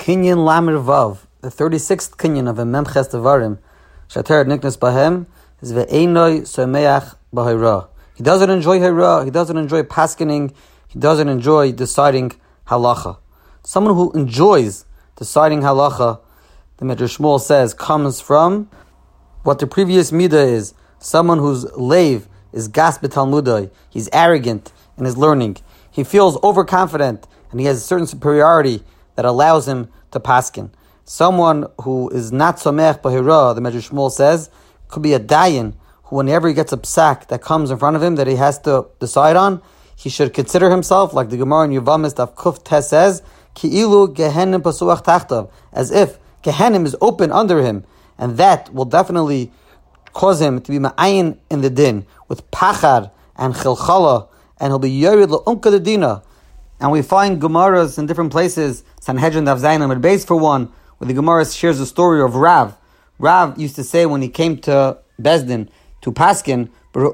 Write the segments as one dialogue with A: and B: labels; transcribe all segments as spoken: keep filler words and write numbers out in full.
A: Kinyan Lamir Vav, the thirty-sixth Kinyan of a Memches Devarim, Shater Niknas Bahem, is Ve'enoi Someach B'Hayra. He doesn't enjoy Hayra, he doesn't enjoy paskening, he doesn't enjoy deciding halacha. Someone who enjoys deciding halacha, the Medrash Shmuel says, comes from what the previous midah is. Someone whose lave is gas b'talmudai. He's arrogant in his learning. He feels overconfident and he has a certain superiority that allows him to paskin. Someone who is not somech b'hira, the Medrash Shmuel says, could be a dayan who, whenever he gets a psak that comes in front of him that he has to decide on, he should consider himself, like the Gemara in Yevamos Daf Kuf Tes says, Ki'ilu gehenim pasuach tachtav, as if Gehenim is open under him, and that will definitely cause him to be ma'ayin in the din with pachar and chilchala, and he'll be yored le'unka the dina. And we find Gemaras in different places, Sanhedrin Daf Zayin Amud Beis for one, where the Gemara shares the story of Rav. Rav used to say when he came to Bezdin, to Paskin,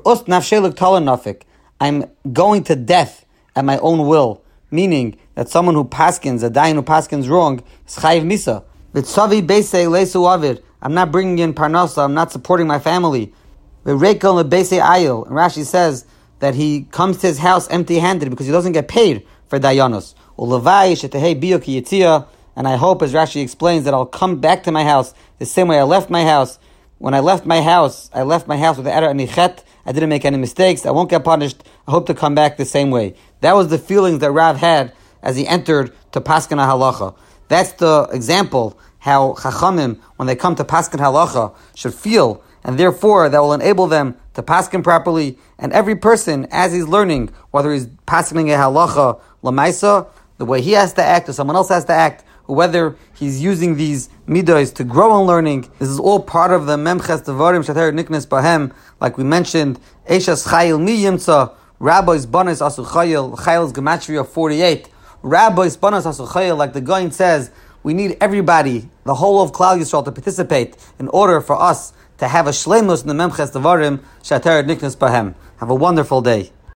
A: I'm going to death at my own will, meaning that someone who paskins, a dayan who paskins wrong, is chayiv misa. I'm not bringing in parnasa, I'm not supporting my family. And Rashi says that he comes to his house empty-handed because he doesn't get paid for dayanos. And I hope, as Rashi explains, that I'll come back to my house the same way I left my house. When I left my house, I left my house with the erah and nichet. I didn't make any mistakes. I won't get punished. I hope to come back the same way. That was the feelings that Rav had as he entered to Paskin HaHalacha. That's the example how Chachamim, when they come to Paskin HaHalacha, should feel, and therefore that will enable them to Paskin properly. And every person, as he's learning, whether he's Paskining a Halacha Lamaisa, the way he has to act or someone else has to act, or whether he's using these midos to grow in learning, this is all part of the Memches Devarim Shater Niknas Bahem, like we mentioned, Eishas Chayil Mi Yimtza, Rabbi's Banas Asu Chayil, Chayil's Gematria forty-eight, Rabbi's Banas Asu Chayil, like the Goyin says, we need everybody, the whole of Klal Yisrael, to participate in order for us to have a shleimus in the Memches Devarim Shater Niknas Bahem. Have a wonderful day.